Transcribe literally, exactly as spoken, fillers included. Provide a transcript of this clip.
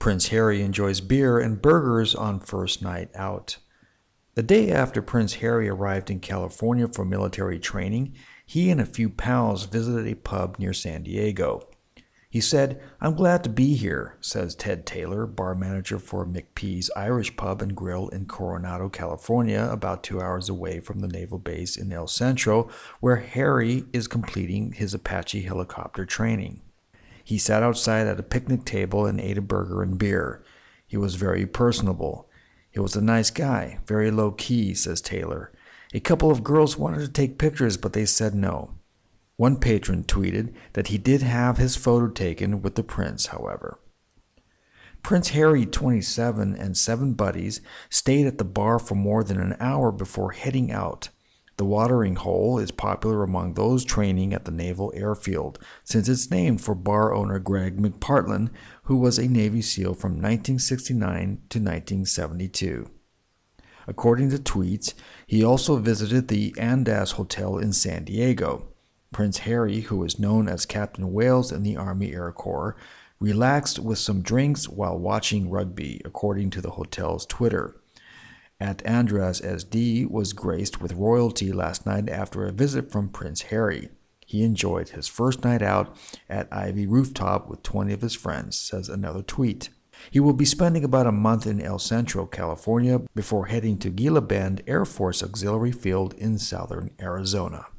Prince Harry enjoys beer and burgers on first night out. The day after Prince Harry arrived in California for military training, he and a few pals visited a pub near San Diego. He said, "I'm glad to be here," says Ted Taylor, bar manager for McPee's Irish Pub and Grill in Coronado, California, about two hours away from the naval base in El Centro, where Harry is completing his Apache helicopter training. He sat outside at a picnic table and ate a burger and beer. He was very personable. He was a nice guy, very low-key, says Taylor. A couple of girls wanted to take pictures, but they said no. One patron tweeted that he did have his photo taken with the prince, however. Prince Harry, twenty-seven, and seven buddies stayed at the bar for more than an hour before heading out. The watering hole is popular among those training at the Naval Airfield, since it's named for bar owner Greg McPartland, who was a Navy SEAL from nineteen sixty-nine to nineteen seventy-two. According to tweets, he also visited the Andaz Hotel in San Diego. Prince Harry, who is known as Captain Wales in the Army Air Corps, relaxed with some drinks while watching rugby, according to the hotel's Twitter. At Andaz S D was graced with royalty last night after a visit from Prince Harry. He enjoyed his first night out at Ivy Rooftop with twenty of his friends, says another tweet. He will be spending about a month in El Centro, California, before heading to Gila Bend Air Force Auxiliary Field in southern Arizona.